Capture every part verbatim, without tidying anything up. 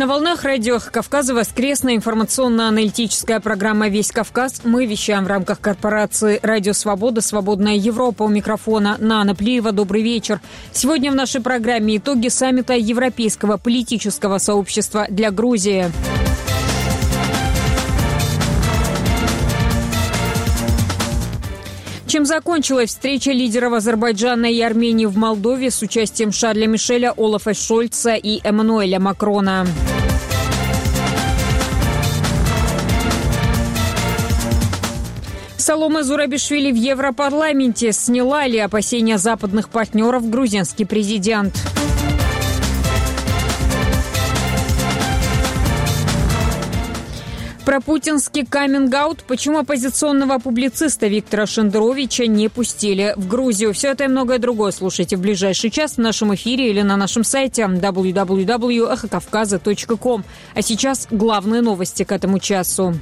На волнах радио Кавказа воскресная информационно-аналитическая программа «Весь Кавказ». Мы вещаем в рамках корпорации «Радио Свобода», «Свободная Европа». У микрофона Нана Плиева. Добрый вечер. Сегодня в нашей программе итоги саммита Европейского политического сообщества для Грузии. Чем закончилась встреча лидеров Азербайджана и Армении в Молдове с участием Шарля Мишеля, Олафа Шольца и Эммануэля Макрона? Саломе Зурабишвили в Европарламенте. Сняла ли опасения западных партнеров грузинский президент? Про путинский каминг-аут, почему оппозиционного публициста Виктора Шендеровича не пустили в Грузию. Все это и многое другое слушайте в ближайший час в нашем эфире или на нашем сайте дабл ю дабл ю дабл ю точка эхо кавказа точка ком. А сейчас главные новости к этому часу.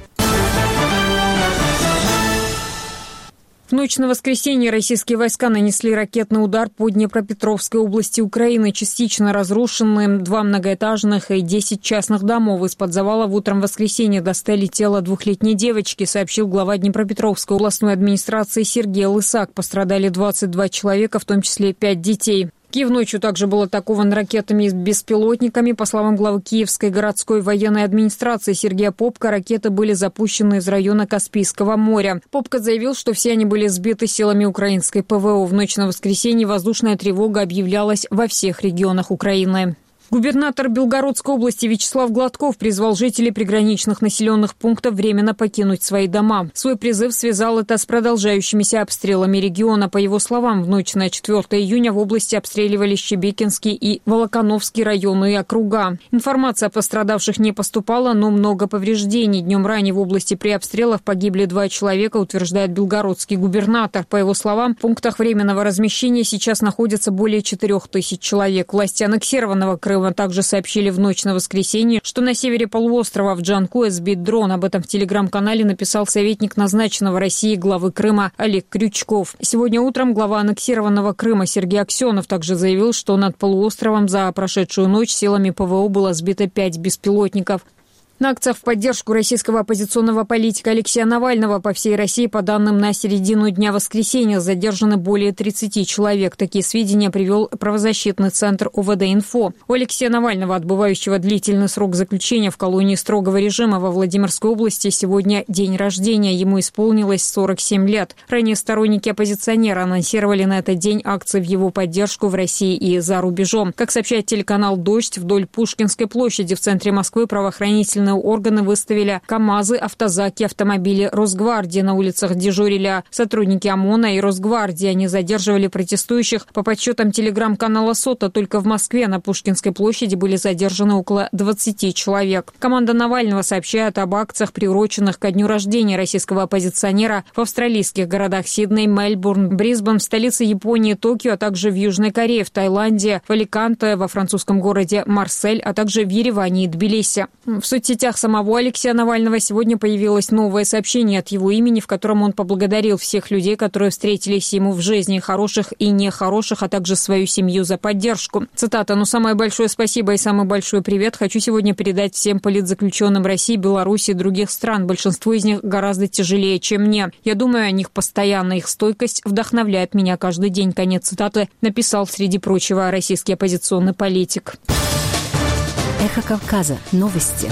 В ночь на воскресенье российские войска нанесли ракетный удар по Днепропетровской области Украины. Частично разрушены два многоэтажных и десять частных домов. Из-под завалов утром воскресенья достали тело двухлетней девочки, сообщил глава Днепропетровской областной администрации Сергей Лысак. Пострадали двадцать два человека, в том числе пять детей. Киев ночью также был атакован ракетами и беспилотниками. По словам главы Киевской городской военной администрации Сергея Попко, ракеты были запущены из района Каспийского моря. Попко заявил, что все они были сбиты силами украинской ПВО. В ночь на воскресенье воздушная тревога объявлялась во всех регионах Украины. Губернатор Белгородской области Вячеслав Гладков призвал жителей приграничных населенных пунктов временно покинуть свои дома. Свой призыв связал это с продолжающимися обстрелами региона. По его словам, в ночь на четвёртое июня в области обстреливали Щебекинский и Волоконовский районы и округа. Информация о пострадавших не поступала, но много повреждений. Днем ранее в области при обстрелах погибли два человека, утверждает белгородский губернатор. По его словам, в пунктах временного размещения сейчас находится более четырех тысяч человек. Власти аннексированного Крыма также сообщили в ночь на воскресенье, что на севере полуострова в Джанкое сбит дрон. Об этом в телеграм-канале написал советник назначенного России главы Крыма Олег Крючков. Сегодня утром глава аннексированного Крыма Сергей Аксенов также заявил, что над полуостровом за прошедшую ночь силами ПВО было сбито пять беспилотников. На акциях в поддержку российского оппозиционного политика Алексея Навального по всей России, по данным на середину дня воскресенья, задержаны более тридцати человек. Такие сведения привел правозащитный центр о вэ дэ-Инфо. У Алексея Навального, отбывающего длительный срок заключения в колонии строгого режима во Владимирской области, сегодня день рождения. Ему исполнилось сорок семь лет. Ранее сторонники оппозиционера анонсировали на этот день акции в его поддержку в России и за рубежом. Как сообщает телеканал «Дождь», вдоль Пушкинской площади в центре Москвы правоохранительные органы выставили КАМАЗы, автозаки, автомобили Росгвардии. На улицах дежурили сотрудники ОМОНа и Росгвардии. Они задерживали протестующих. По подсчетам телеграм-канала «Сота», только в Москве на Пушкинской площади были задержаны около двадцати человек. Команда Навального сообщает об акциях, приуроченных ко дню рождения российского оппозиционера в австралийских городах Сидней, Мельбурн, Брисбен, в столице Японии, Токио, а также в Южной Корее, в Таиланде, в Аликанте, во французском городе Марсель, а также в Ереване и Тбилиси. В соцсетях самого Алексея Навального сегодня появилось новое сообщение от его имени, в котором он поблагодарил всех людей, которые встретились ему в жизни, хороших и нехороших, а также свою семью за поддержку. Цитата: «Ну, самое большое спасибо и самый большой привет хочу сегодня передать всем политзаключенным России, Беларуси и других стран. Большинство из них гораздо тяжелее, чем мне. Я думаю о них постоянно. Их стойкость вдохновляет меня каждый день». Конец цитаты написал, среди прочего, российский оппозиционный политик. Эхо Кавказа. Новости.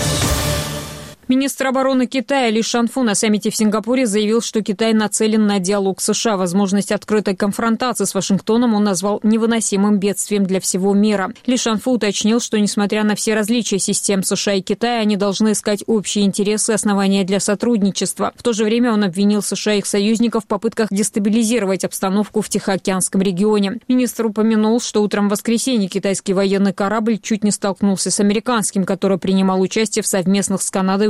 Министр обороны Китая Ли Шанфу на саммите в Сингапуре заявил, что Китай нацелен на диалог с США. Возможность открытой конфронтации с Вашингтоном он назвал невыносимым бедствием для всего мира. Ли Шанфу уточнил, что, несмотря на все различия систем США и Китая, они должны искать общие интересы и основания для сотрудничества. В то же время он обвинил США и их союзников в попытках дестабилизировать обстановку в Тихоокеанском регионе. Министр упомянул, что утром в воскресенье китайский военный корабль чуть не столкнулся с американским, который принимал участие в совместных с Канадой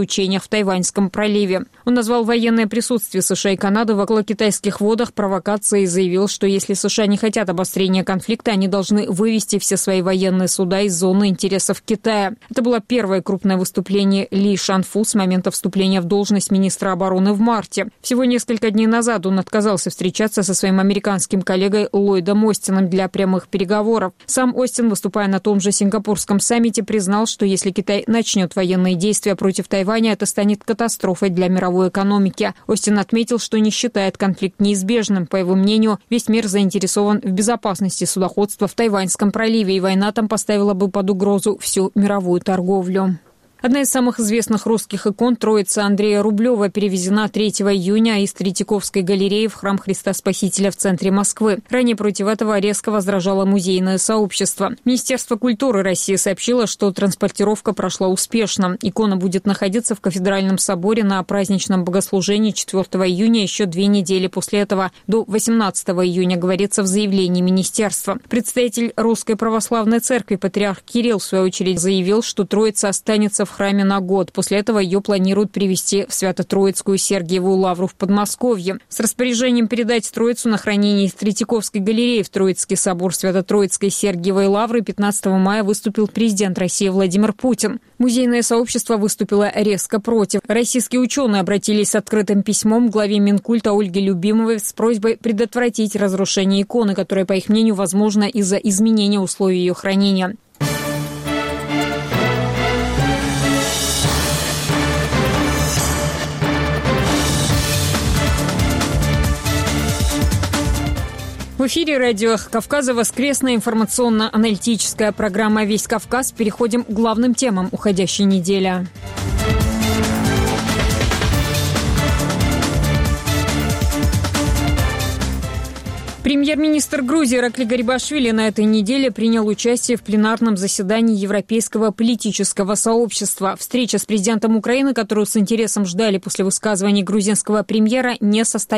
учениях в Тайваньском проливе. Он назвал военное присутствие США и Канады в околокитайских водах провокацией и заявил, что если США не хотят обострения конфликта, они должны вывести все свои военные суда из зоны интересов Китая. Это было первое крупное выступление Ли Шанфу с момента вступления в должность министра обороны в марте. Всего несколько дней назад он отказался встречаться со своим американским коллегой Ллойдом Остином для прямых переговоров. Сам Остин, выступая на том же сингапурском саммите, признал, что если Китай начнет военные действия против Тайваня, это станет катастрофой для мировой экономики. Остин отметил, что не считает конфликт неизбежным. По его мнению, весь мир заинтересован в безопасности судоходства в Тайваньском проливе, и война там поставила бы под угрозу всю мировую торговлю. Одна из самых известных русских икон «Троица» Андрея Рублева перевезена третьего июня из Третьяковской галереи в храм Христа Спасителя в центре Москвы. Ранее против этого резко возражало музейное сообщество. Министерство культуры России сообщило, что транспортировка прошла успешно. Икона будет находиться в Кафедральном соборе на праздничном богослужении четвёртого июня еще две недели после этого, до восемнадцатого июня, говорится в заявлении министерства. Представитель Русской Православной Церкви патриарх Кирилл, в свою очередь, заявил, что Троица останется в в храме на год. После этого ее планируют привезти в Свято-Троицкую Сергиеву лавру в Подмосковье. С распоряжением передать Троицу на хранение из Третьяковской галереи в Троицкий собор Свято-Троицкой Сергиевой лавры пятнадцатого мая выступил президент России Владимир Путин. Музейное сообщество выступило резко против. Российские ученые обратились с открытым письмом к главе Минкульта Ольге Любимовой с просьбой предотвратить разрушение иконы, которое, по их мнению, возможно из-за изменения условий ее хранения. В эфире радио «Эхо Кавказа» воскресная информационно-аналитическая программа «Весь Кавказ». Переходим к главным темам уходящей недели. Премьер-министр Грузии Иракли Гарибашвили на этой неделе принял участие в пленарном заседании Европейского политического сообщества. Встреча с президентом Украины, которую с интересом ждали после высказываний грузинского премьера, не состоялась.